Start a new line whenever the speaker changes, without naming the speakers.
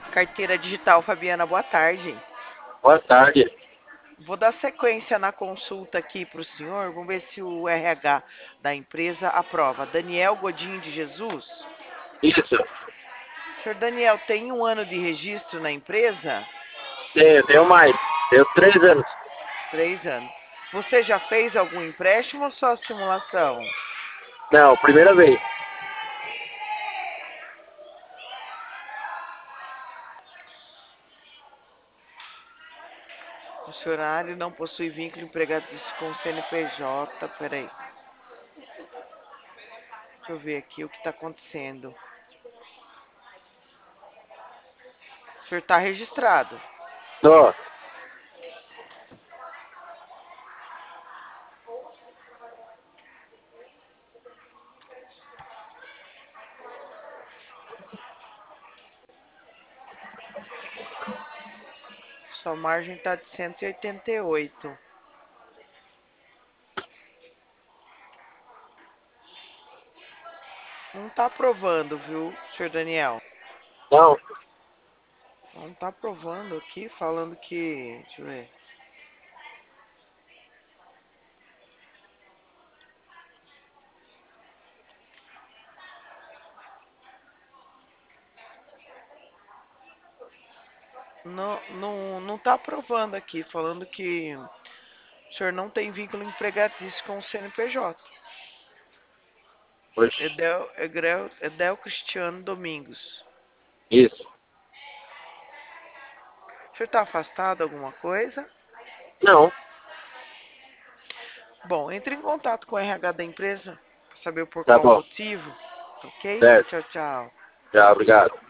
Carteira digital, Fabiana, boa tarde.
Boa tarde.
Vou dar sequência na consulta aqui para o senhor. Vamos ver se o RH da empresa aprova. Daniel Godinho de Jesus.
Isso.
Senhor Daniel, tem um ano de registro na empresa?
Tenho mais. Tenho 3 anos.
3 anos. Você já fez algum empréstimo ou só simulação?
Não, primeira vez.
Funcionário não possui vínculo empregatício com o CNPJ. Peraí. Deixa eu ver aqui o que está acontecendo. O senhor está registrado.
Tô.
Sua margem está de 188. Não está aprovando, viu, senhor Daniel?
Não.
Não está aprovando aqui, falando que. Deixa eu ver. Não está aprovando aqui, falando que o senhor não tem vínculo empregatício com o CNPJ.
Oxe.
Edel Cristiano Domingos.
Isso.
O senhor está afastado alguma coisa?
Não.
Bom, entre em contato com o RH da empresa para saber por
Tá
qual
bom.
motivo. Ok?
Certo.
Tchau, tchau.
Já, obrigado.